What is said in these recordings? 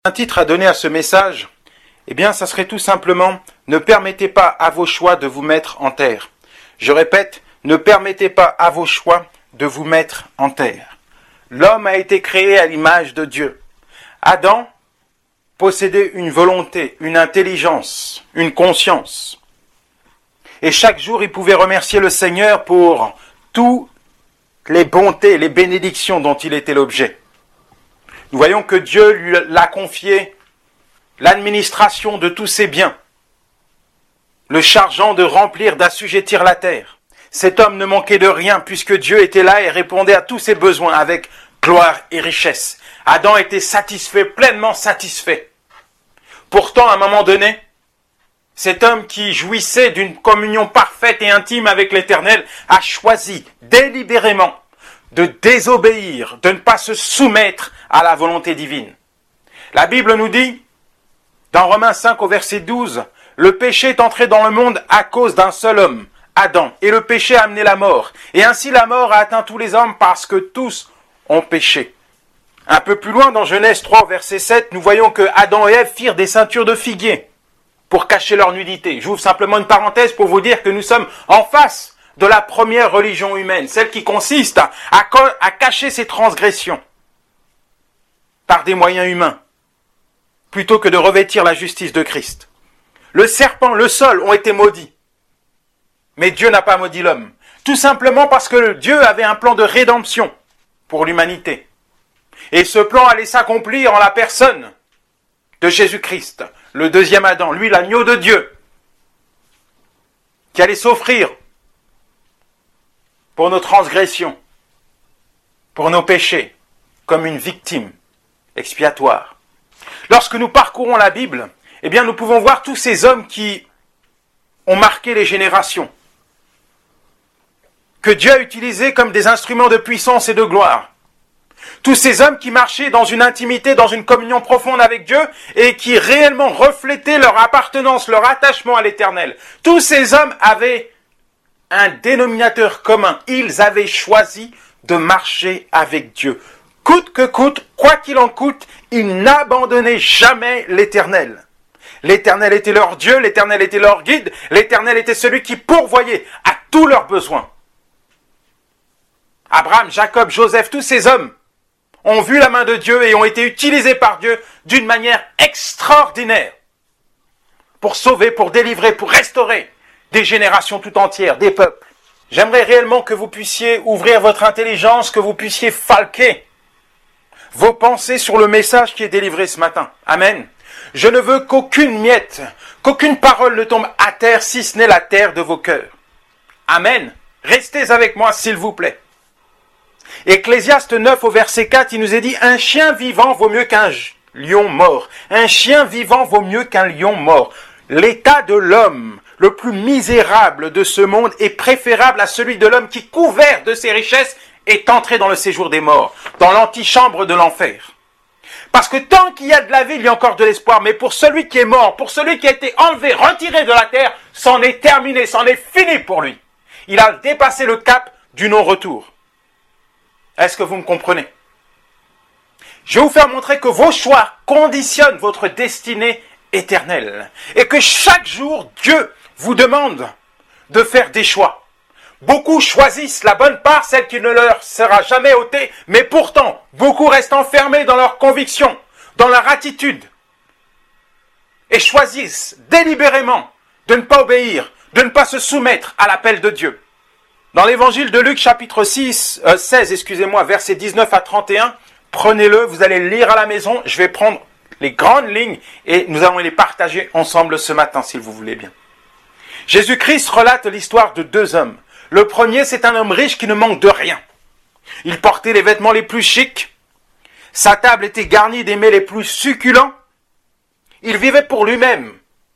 Un titre à donner à ce message, eh bien, ça serait tout simplement « Ne permettez pas à vos choix de vous mettre en terre ». Je répète, ne permettez pas à vos choix de vous mettre en terre. L'homme a été créé à l'image de Dieu. Adam possédait une volonté, une intelligence, une conscience. Et chaque jour, il pouvait remercier le Seigneur pour toutes les bontés, les bénédictions dont il était l'objet. Nous voyons que Dieu lui a confié l'administration de tous ses biens, le chargeant de remplir, d'assujettir la terre. Cet homme ne manquait de rien puisque Dieu était là et répondait à tous ses besoins avec gloire et richesse. Adam était satisfait, pleinement satisfait. Pourtant, à un moment donné, cet homme qui jouissait d'une communion parfaite et intime avec l'Éternel a choisi délibérément de désobéir, de ne pas se soumettre à la volonté divine. La Bible nous dit, dans Romains 5 au verset 12, « Le péché est entré dans le monde à cause d'un seul homme, Adam, et le péché a amené la mort. Et ainsi la mort a atteint tous les hommes parce que tous ont péché. » Un peu plus loin, dans Genèse 3 au verset 7, nous voyons que Adam et Ève firent des ceintures de figuier pour cacher leur nudité. J'ouvre simplement une parenthèse pour vous dire que nous sommes en face de la première religion humaine, celle qui consiste à cacher ses transgressions par des moyens humains, plutôt que de revêtir la justice de Christ. Le serpent, le sol ont été maudits, mais Dieu n'a pas maudit l'homme, tout simplement parce que Dieu avait un plan de rédemption pour l'humanité. Et ce plan allait s'accomplir en la personne de Jésus-Christ, le deuxième Adam, lui l'agneau de Dieu, qui allait s'offrir pour nos transgressions, pour nos péchés, comme une victime expiatoire. Lorsque nous parcourons la Bible, eh bien nous pouvons voir tous ces hommes qui ont marqué les générations, que Dieu a utilisés comme des instruments de puissance et de gloire. Tous ces hommes qui marchaient dans une intimité, dans une communion profonde avec Dieu et qui réellement reflétaient leur appartenance, leur attachement à l'Éternel. Tous ces hommes avaient un dénominateur commun. Ils avaient choisi de marcher avec Dieu. Coûte que coûte, quoi qu'il en coûte, ils n'abandonnaient jamais l'Éternel. L'Éternel était leur Dieu, l'Éternel était leur guide, l'Éternel était celui qui pourvoyait à tous leurs besoins. Abraham, Jacob, Joseph, tous ces hommes ont vu la main de Dieu et ont été utilisés par Dieu d'une manière extraordinaire pour sauver, pour délivrer, pour restaurer des générations tout entières, des peuples. J'aimerais réellement que vous puissiez ouvrir votre intelligence, que vous puissiez falquer vos pensées sur le message qui est délivré ce matin. Amen. Je ne veux qu'aucune miette, qu'aucune parole ne tombe à terre si ce n'est la terre de vos cœurs. Amen. Restez avec moi s'il vous plaît. Ecclésiaste 9 au verset 4, il nous est dit « Un chien vivant vaut mieux qu'un lion mort. Un chien vivant vaut mieux qu'un lion mort. L'état de l'homme le plus misérable de ce monde est préférable à celui de l'homme qui, couvert de ses richesses, est entré dans le séjour des morts, dans l'antichambre de l'enfer. Parce que tant qu'il y a de la vie, il y a encore de l'espoir. Mais pour celui qui est mort, pour celui qui a été enlevé, retiré de la terre, c'en est terminé, c'en est fini pour lui. Il a dépassé le cap du non-retour. Est-ce que vous me comprenez? Je vais vous faire montrer que vos choix conditionnent votre destinée éternelle. Et que chaque jour, Dieu vous demande de faire des choix. Beaucoup choisissent la bonne part, celle qui ne leur sera jamais ôtée, mais pourtant, beaucoup restent enfermés dans leurs convictions, dans leur attitude, et choisissent délibérément de ne pas obéir, de ne pas se soumettre à l'appel de Dieu. Dans l'évangile de Luc, chapitre 16, versets 19 à 31, prenez-le, vous allez le lire à la maison, je vais prendre les grandes lignes et nous allons les partager ensemble ce matin, si vous voulez bien. Jésus-Christ relate l'histoire de deux hommes. Le premier, c'est un homme riche qui ne manque de rien. Il portait les vêtements les plus chics. Sa table était garnie des mets les plus succulents. Il vivait pour lui-même.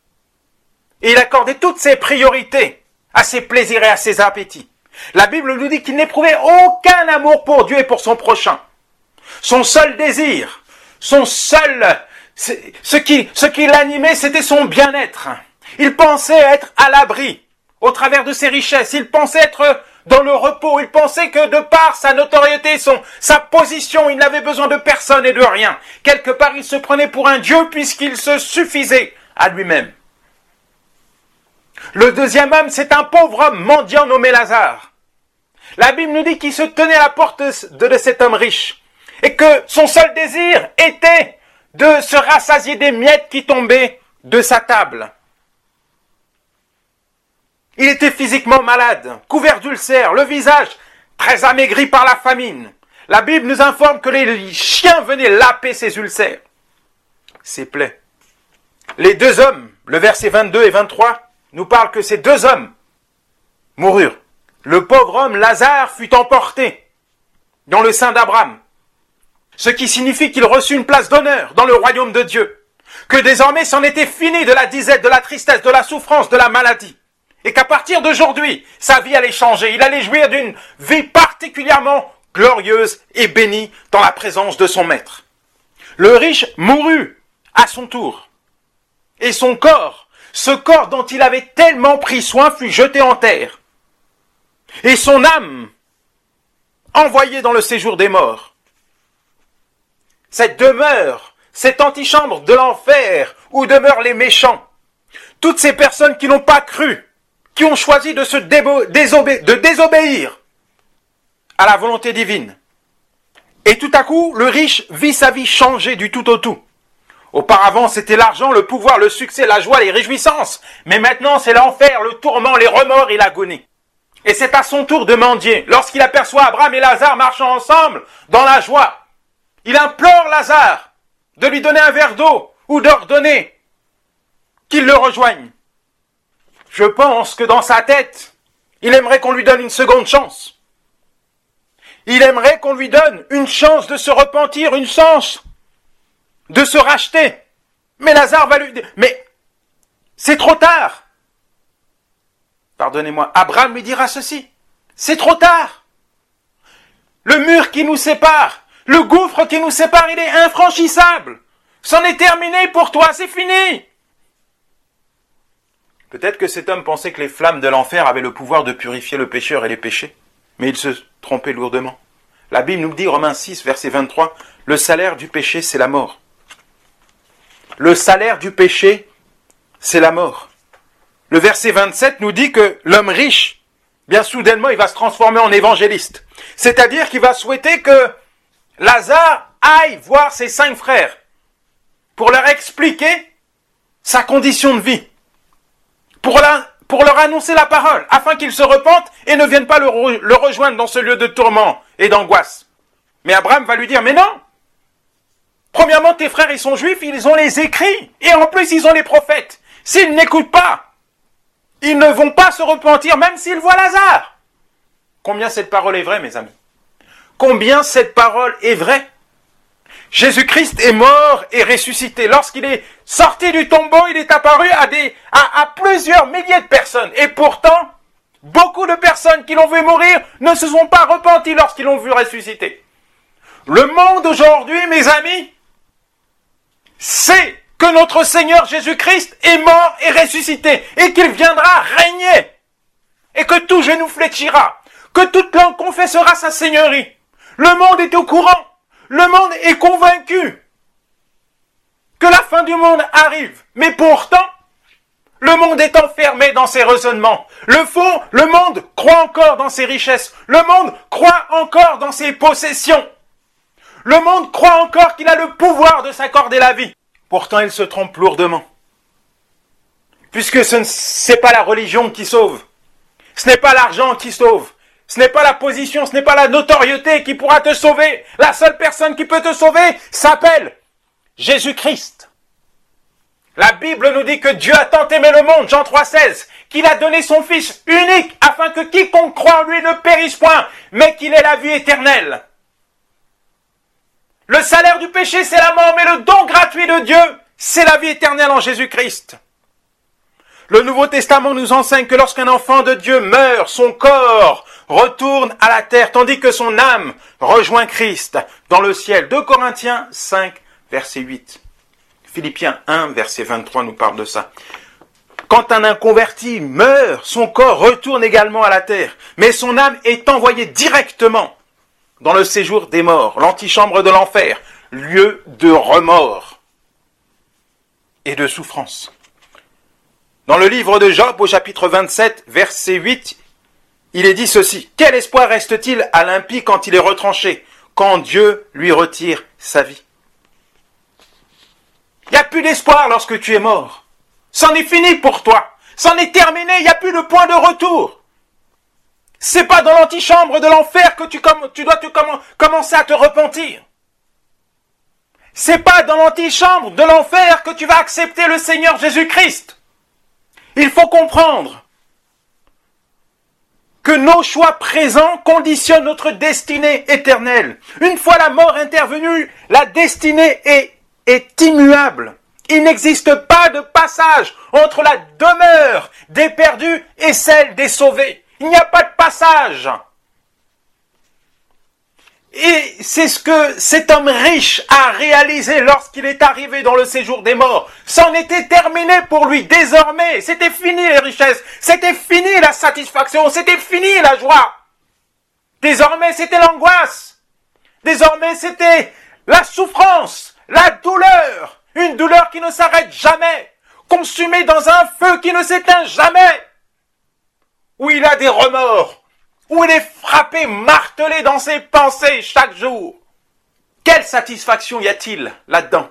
Et il accordait toutes ses priorités à ses plaisirs et à ses appétits. La Bible nous dit qu'il n'éprouvait aucun amour pour Dieu et pour son prochain. Son seul désir, ce qui l'animait, c'était son bien-être. Il pensait être à l'abri au travers de ses richesses. Il pensait être dans le repos. Il pensait que de par sa notoriété, sa position, il n'avait besoin de personne et de rien. Quelque part, il se prenait pour un dieu puisqu'il se suffisait à lui-même. Le deuxième homme, c'est un pauvre homme mendiant nommé Lazare. La Bible nous dit qu'il se tenait à la porte de cet homme riche et que son seul désir était de se rassasier des miettes qui tombaient de sa table. Il était physiquement malade, couvert d'ulcères, le visage très amaigri par la famine. La Bible nous informe que les chiens venaient laper ses ulcères, ses plaies. Les deux hommes, le verset 22 et 23, nous parlent que ces deux hommes moururent. Le pauvre homme Lazare fut emporté dans le sein d'Abraham, ce qui signifie qu'il reçut une place d'honneur dans le royaume de Dieu, que désormais c'en était fini de la disette, de la tristesse, de la souffrance, de la maladie, et qu'à partir d'aujourd'hui, sa vie allait changer, il allait jouir d'une vie particulièrement glorieuse et bénie dans la présence de son maître. Le riche mourut à son tour, et son corps, ce corps dont il avait tellement pris soin, fut jeté en terre, et son âme envoyée dans le séjour des morts. Cette demeure, cette antichambre de l'enfer où demeurent les méchants, toutes ces personnes qui n'ont pas cru, qui ont choisi de désobéir à la volonté divine. Et tout à coup, le riche vit sa vie changer du tout au tout. Auparavant, c'était l'argent, le pouvoir, le succès, la joie, les réjouissances. Mais maintenant, c'est l'enfer, le tourment, les remords et l'agonie. Et c'est à son tour de mendier. Lorsqu'il aperçoit Abraham et Lazare marchant ensemble dans la joie, il implore Lazare de lui donner un verre d'eau ou d'ordonner qu'il le rejoigne. Je pense que dans sa tête, il aimerait qu'on lui donne une seconde chance. Il aimerait qu'on lui donne une chance de se repentir, une chance de se racheter. Mais Lazare va lui dire, mais c'est trop tard. Pardonnez-moi, Abraham lui dira ceci, c'est trop tard. Le mur qui nous sépare, le gouffre qui nous sépare, il est infranchissable. C'en est terminé pour toi, c'est fini. Peut-être que cet homme pensait que les flammes de l'enfer avaient le pouvoir de purifier le pécheur et les péchés, mais il se trompait lourdement. La Bible nous dit, Romains 6, verset 23, le salaire du péché, c'est la mort. Le salaire du péché, c'est la mort. Le verset 27 nous dit que l'homme riche, bien soudainement, il va se transformer en évangéliste. C'est-à-dire qu'il va souhaiter que Lazare aille voir ses 5 frères pour leur expliquer sa condition de vie, pour leur annoncer la parole, afin qu'ils se repentent et ne viennent pas le rejoindre dans ce lieu de tourment et d'angoisse. Mais Abraham va lui dire, mais non! Premièrement, tes frères, ils sont juifs, ils ont les écrits, et en plus, ils ont les prophètes. S'ils n'écoutent pas, ils ne vont pas se repentir, même s'ils voient Lazare. Combien cette parole est vraie, mes amis? Combien cette parole est vraie? Jésus-Christ est mort et ressuscité. Lorsqu'il est sorti du tombeau, il est apparu à plusieurs milliers de personnes. Et pourtant, beaucoup de personnes qui l'ont vu mourir ne se sont pas repenties lorsqu'ils l'ont vu ressusciter. Le monde aujourd'hui, mes amis, sait que notre Seigneur Jésus-Christ est mort et ressuscité et qu'il viendra régner et que tout genou fléchira, que toute langue confessera sa seigneurie. Le monde est au courant, le monde est convaincu que la fin du monde arrive, mais pourtant, le monde est enfermé dans ses raisonnements. Le monde croit encore dans ses richesses, le monde croit encore dans ses possessions. Le monde croit encore qu'il a le pouvoir de s'accorder la vie. Pourtant, il se trompe lourdement. Puisque ce n'est pas la religion qui sauve. Ce n'est pas l'argent qui sauve. Ce n'est pas la position, ce n'est pas la notoriété qui pourra te sauver. La seule personne qui peut te sauver s'appelle Jésus-Christ. La Bible nous dit que Dieu a tant aimé le monde, Jean 3,16, qu'il a donné son Fils unique afin que quiconque croit en lui ne périsse point, mais qu'il ait la vie éternelle. Le salaire du péché, c'est la mort, mais le don gratuit de Dieu, c'est la vie éternelle en Jésus-Christ. Le Nouveau Testament nous enseigne que lorsqu'un enfant de Dieu meurt, son corps retourne à la terre, tandis que son âme rejoint Christ dans le ciel. 2 Corinthiens 5, verset 8. Philippiens 1, verset 23 nous parle de ça. Quand un inconverti meurt, son corps retourne également à la terre, mais son âme est envoyée directement dans le séjour des morts, l'antichambre de l'enfer, lieu de remords et de souffrance. Dans le livre de Job, au chapitre 27, verset 8, il est dit ceci: « Quel espoir reste-t-il à l'impie quand il est retranché, quand Dieu lui retire sa vie ?» Il n'y a plus d'espoir lorsque tu es mort. C'en est fini pour toi. C'en est terminé, il n'y a plus de point de retour. C'est pas dans l'antichambre de l'enfer que tu dois commencer à te repentir. C'est pas dans l'antichambre de l'enfer que tu vas accepter le Seigneur Jésus-Christ. Il faut comprendre que nos choix présents conditionnent notre destinée éternelle. Une fois la mort intervenue, la destinée est immuable. Il n'existe pas de passage entre la demeure des perdus et celle des sauvés. Il n'y a pas de passage. Et c'est ce que cet homme riche a réalisé lorsqu'il est arrivé dans le séjour des morts. C'en était terminé pour lui. Désormais, c'était fini les richesses. C'était fini la satisfaction. C'était fini la joie. Désormais, c'était l'angoisse. Désormais, c'était la souffrance, la douleur. Une douleur qui ne s'arrête jamais. Consumé dans un feu qui ne s'éteint jamais. Où il a des remords. Où il est frappé, martelé dans ses pensées chaque jour. Quelle satisfaction y a-t-il là-dedans?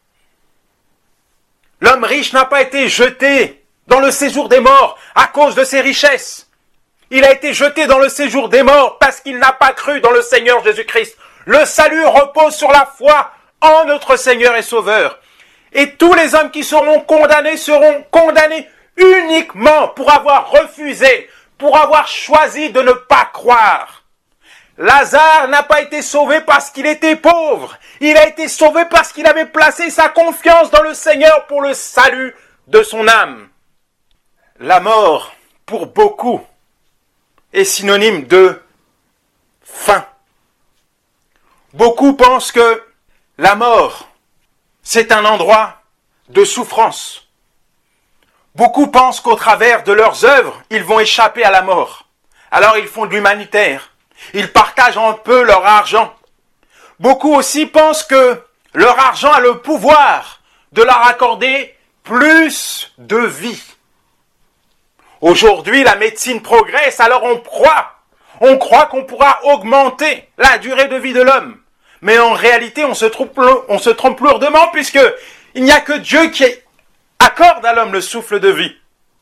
L'homme riche n'a pas été jeté dans le séjour des morts à cause de ses richesses. Il a été jeté dans le séjour des morts parce qu'il n'a pas cru dans le Seigneur Jésus-Christ. Le salut repose sur la foi en notre Seigneur et Sauveur. Et tous les hommes qui seront condamnés uniquement pour avoir refusé, pour avoir choisi de ne pas croire. Lazare n'a pas été sauvé parce qu'il était pauvre. Il a été sauvé parce qu'il avait placé sa confiance dans le Seigneur pour le salut de son âme. La mort, pour beaucoup, est synonyme de fin. Beaucoup pensent que la mort, c'est un endroit de souffrance. Beaucoup pensent qu'au travers de leurs œuvres, ils vont échapper à la mort. Alors ils font de l'humanitaire. Ils partagent un peu leur argent. Beaucoup aussi pensent que leur argent a le pouvoir de leur accorder plus de vie. Aujourd'hui, la médecine progresse, alors on croit qu'on pourra augmenter la durée de vie de l'homme. Mais en réalité, on se trompe lourdement puisque il n'y a que Dieu qui accorde à l'homme le souffle de vie.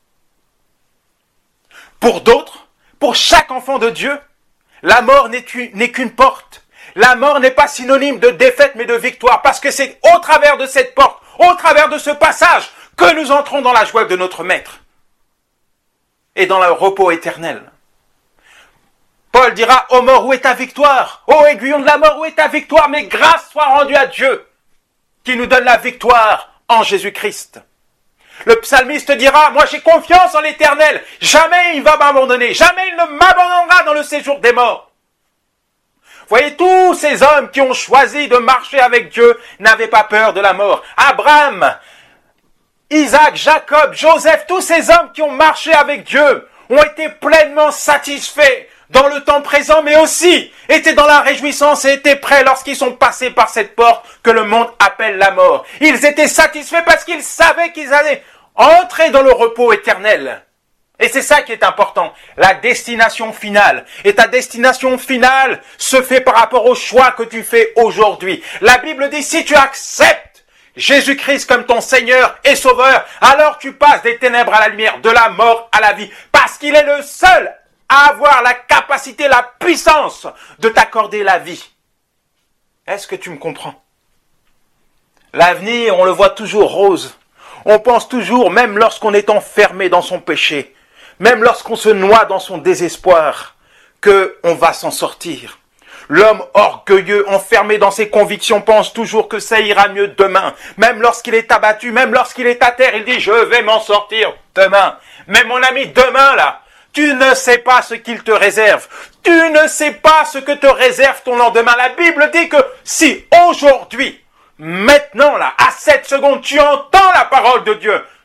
Pour d'autres, pour chaque enfant de Dieu, la mort n'est qu'une porte. La mort n'est pas synonyme de défaite mais de victoire parce que c'est au travers de cette porte, au travers de ce passage que nous entrons dans la joie de notre Maître et dans le repos éternel. Paul dira: ô mort, où est ta victoire? Ô aiguillon de la mort, où est ta victoire? Mais grâce soit rendue à Dieu qui nous donne la victoire en Jésus-Christ. Le psalmiste dira: moi j'ai confiance en l'Éternel, jamais il va m'abandonner, jamais il ne m'abandonnera dans le séjour des morts. Voyez, tous ces hommes qui ont choisi de marcher avec Dieu n'avaient pas peur de la mort. Abraham, Isaac, Jacob, Joseph, tous ces hommes qui ont marché avec Dieu ont été pleinement satisfaits dans le temps présent, mais aussi étaient dans la réjouissance et étaient prêts lorsqu'ils sont passés par cette porte que le monde appelle la mort. Ils étaient satisfaits parce qu'ils savaient qu'ils allaient entrer dans le repos éternel. Et c'est ça qui est important, la destination finale. Et ta destination finale se fait par rapport au choix que tu fais aujourd'hui. La Bible dit: si tu acceptes Jésus-Christ comme ton Seigneur et Sauveur, alors tu passes des ténèbres à la lumière, de la mort à la vie, parce qu'il est le seul à avoir la capacité, la puissance de t'accorder la vie. Est-ce que tu me comprends? L'avenir, on le voit toujours rose. On pense toujours, même lorsqu'on est enfermé dans son péché, même lorsqu'on se noie dans son désespoir, qu'on va s'en sortir. L'homme orgueilleux, enfermé dans ses convictions, pense toujours que ça ira mieux demain. Même lorsqu'il est abattu, même lorsqu'il est à terre, il dit: je vais m'en sortir demain. Mais mon ami, demain là, tu ne sais pas ce qu'il te réserve. Tu ne sais pas ce que te réserve ton lendemain. La Bible dit que si aujourd'hui, maintenant là, à cette seconde, tu entends la parole de Dieu,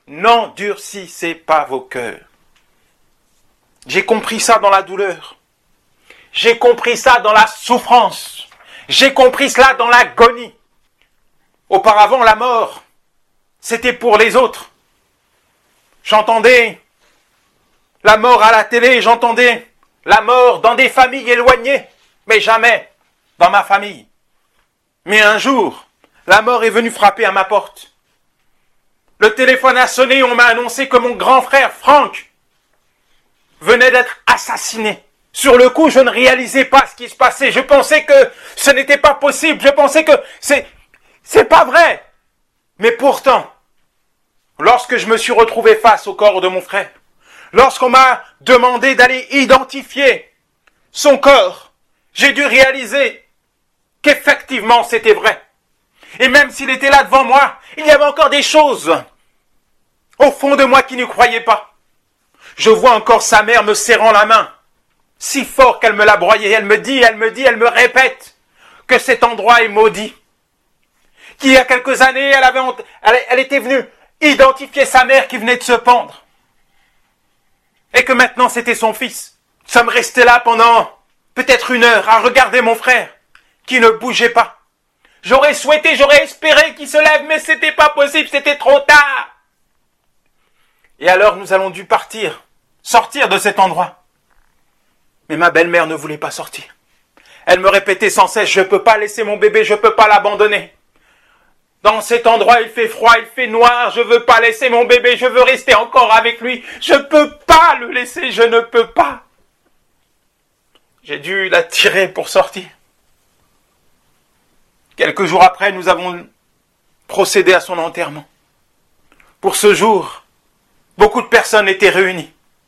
n'endurcissez pas vos cœurs. J'ai compris ça dans la douleur. J'ai compris ça dans la souffrance. J'ai compris cela dans l'agonie. Auparavant, la mort, c'était pour les autres. J'entendais la mort à la télé, j'entendais la mort dans des familles éloignées, mais jamais dans ma famille. Mais un jour, la mort est venue frapper à ma porte. Le téléphone a sonné et on m'a annoncé que mon grand frère, Franck, venait d'être assassiné. Sur le coup, je ne réalisais pas ce qui se passait. Je pensais que ce n'était pas possible. Je pensais que c'est pas vrai. Mais pourtant, lorsque je me suis retrouvé face au corps de mon frère, lorsqu'on m'a demandé d'aller identifier son corps, j'ai dû réaliser qu'effectivement c'était vrai. Et même s'il était là devant moi, il y avait encore des choses au fond de moi qui ne croyaient pas. Je vois encore sa mère me serrant la main, si fort qu'elle me l'a broyée. Elle me répète que cet endroit est maudit. Qu'il y a quelques années, elle était venue identifier sa mère qui venait de se pendre. Et que maintenant c'était son fils. Nous sommes restés là pendant peut-être 1 heure à regarder mon frère qui ne bougeait pas. J'aurais espéré qu'il se lève, mais c'était pas possible, c'était trop tard. Et alors nous allons dû sortir de cet endroit. Mais ma belle-mère ne voulait pas sortir. Elle me répétait sans cesse, je ne peux pas laisser mon bébé, je ne peux pas l'abandonner. Dans cet endroit, il fait froid, il fait noir, je ne veux pas laisser mon bébé, je veux rester encore avec lui. Je ne peux pas le laisser, je ne peux pas. J'ai dû la tirer pour sortir. Quelques jours après, nous avons procédé à son enterrement. Pour ce jour, beaucoup de personnes étaient réunies.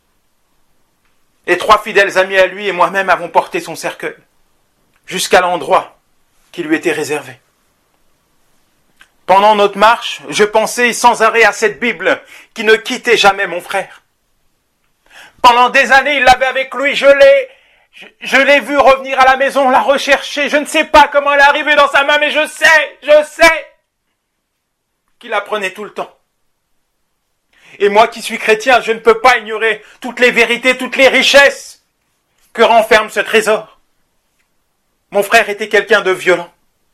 Et 3 fidèles amis à lui et moi-même avons porté son cercueil jusqu'à l'endroit qui lui était réservé. Pendant notre marche, je pensais sans arrêt à cette Bible qui ne quittait jamais mon frère. Pendant des années, il l'avait avec lui, je l'ai vu revenir à la maison, la rechercher. Je ne sais pas comment elle est arrivée dans sa main, mais je sais qu'il la prenait tout le temps. Et moi qui suis chrétien, je ne peux pas ignorer toutes les vérités, toutes les richesses que renferme ce trésor. Mon frère était quelqu'un de violent.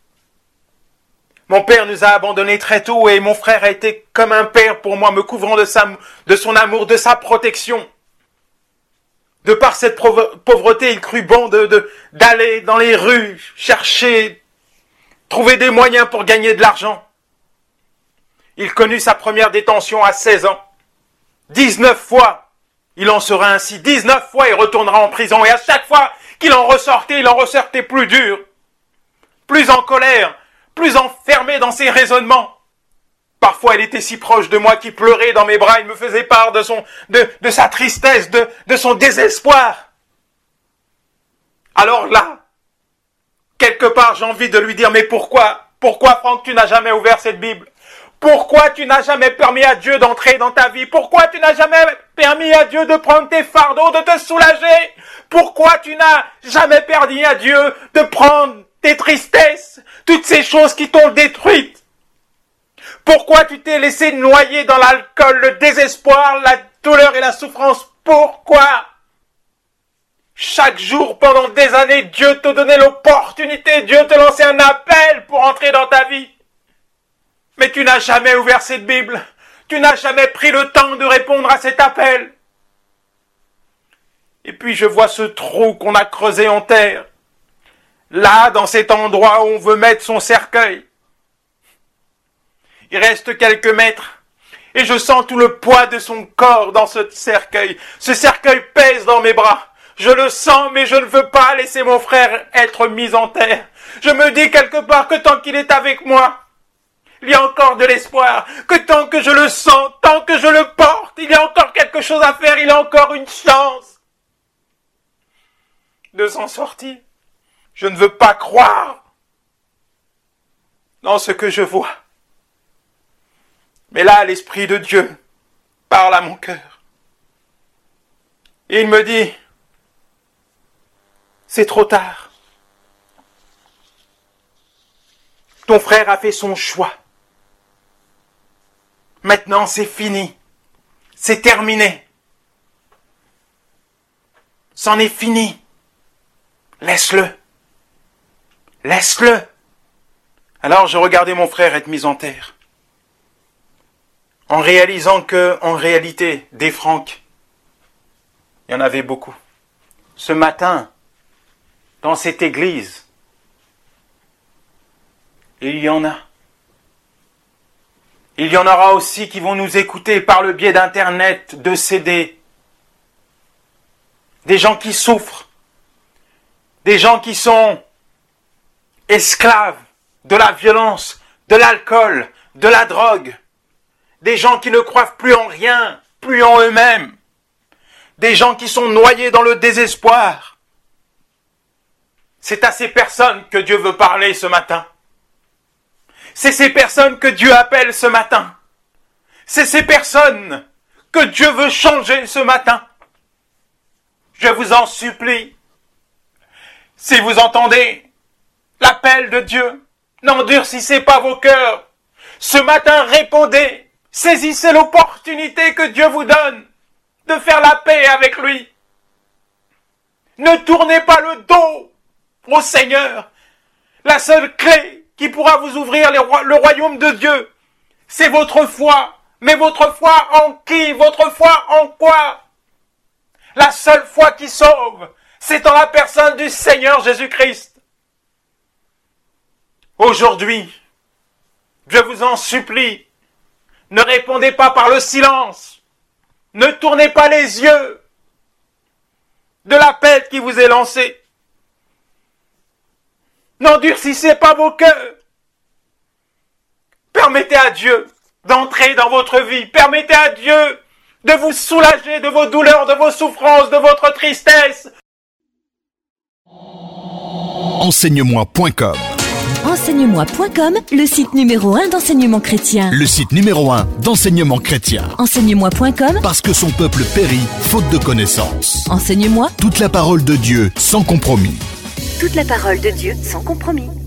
Mon père nous a abandonnés très tôt et mon frère a été comme un père pour moi, me couvrant de son amour, de sa protection. De par cette pauvreté, il crut bon d'aller dans les rues, chercher, trouver des moyens pour gagner de l'argent. Il connut sa première détention à 16 ans. 19 fois, il en sera ainsi. 19 fois, il retournera en prison. Et à chaque fois qu'il en ressortait plus dur, plus en colère, plus enfermé dans ses raisonnements. Parfois, il était si proche de moi qu'il pleurait dans mes bras. Il me faisait part de sa tristesse, de son désespoir. Alors là, quelque part, j'ai envie de lui dire, mais pourquoi Franck, tu n'as jamais ouvert cette Bible? Pourquoi tu n'as jamais permis à Dieu d'entrer dans ta vie? Pourquoi tu n'as jamais permis à Dieu de prendre tes fardeaux, de te soulager? Pourquoi tu n'as jamais permis à Dieu de prendre tes tristesses, toutes ces choses qui t'ont détruite? Pourquoi tu t'es laissé noyer dans l'alcool, le désespoir, la douleur et la souffrance? Pourquoi? Chaque jour, pendant des années, Dieu te donnait l'opportunité, Dieu te lançait un appel pour entrer dans ta vie. Mais tu n'as jamais ouvert cette Bible. Tu n'as jamais pris le temps de répondre à cet appel. Et puis je vois ce trou qu'on a creusé en terre. Là, dans cet endroit où on veut mettre son cercueil. Il reste quelques mètres. Et je sens tout le poids de son corps dans ce cercueil. Ce cercueil pèse dans mes bras. Je le sens, mais je ne veux pas laisser mon frère être mis en terre. Je me dis quelque part que tant qu'il est avec moi, il y a encore de l'espoir, que tant que je le sens, tant que je le porte, il y a encore quelque chose à faire, il y a encore une chance de s'en sortir. Je ne veux pas croire dans ce que je vois. Mais là, l'Esprit de Dieu parle à mon cœur. Et il me dit, c'est trop tard. Ton frère a fait son choix. Maintenant, c'est fini. c'est terminé. C'en est fini. Laisse-le. Laisse-le. Alors je regardais mon frère être mis en terre, en réalisant que, en réalité, des Franck, il y en avait beaucoup. Ce matin, dans cette église, il y en a. Il y en aura aussi qui vont nous écouter par le biais d'Internet, de CD. Des gens qui souffrent. Des gens qui sont esclaves de la violence, de l'alcool, de la drogue. Des gens qui ne croient plus en rien, plus en eux-mêmes. Des gens qui sont noyés dans le désespoir. C'est à ces personnes que Dieu veut parler ce matin. C'est ces personnes que Dieu appelle ce matin. C'est ces personnes que Dieu veut changer ce matin. Je vous en supplie, si vous entendez l'appel de Dieu, n'endurcissez pas vos cœurs. Ce matin, répondez, saisissez l'opportunité que Dieu vous donne de faire la paix avec lui. Ne tournez pas le dos au Seigneur. La seule clé qui pourra vous ouvrir le royaume de Dieu, c'est votre foi. Mais votre foi en qui? Votre foi en quoi? La seule foi qui sauve, c'est en la personne du Seigneur Jésus-Christ. Aujourd'hui, je vous en supplie, ne répondez pas par le silence. Ne tournez pas les yeux de l'appel qui vous est lancé. N'endurcissez pas vos cœurs. Permettez à Dieu d'entrer dans votre vie. Permettez à Dieu de vous soulager de vos douleurs, de vos souffrances, de votre tristesse. Enseigne-moi.com. Enseigne-moi.com, le site numéro 1 d'enseignement chrétien. Le site numéro 1 d'enseignement chrétien. Enseigne-moi.com, Parce que son peuple périt faute de connaissances. Enseigne-moi. Toute la parole de Dieu sans compromis. Toute la parole de Dieu sans compromis.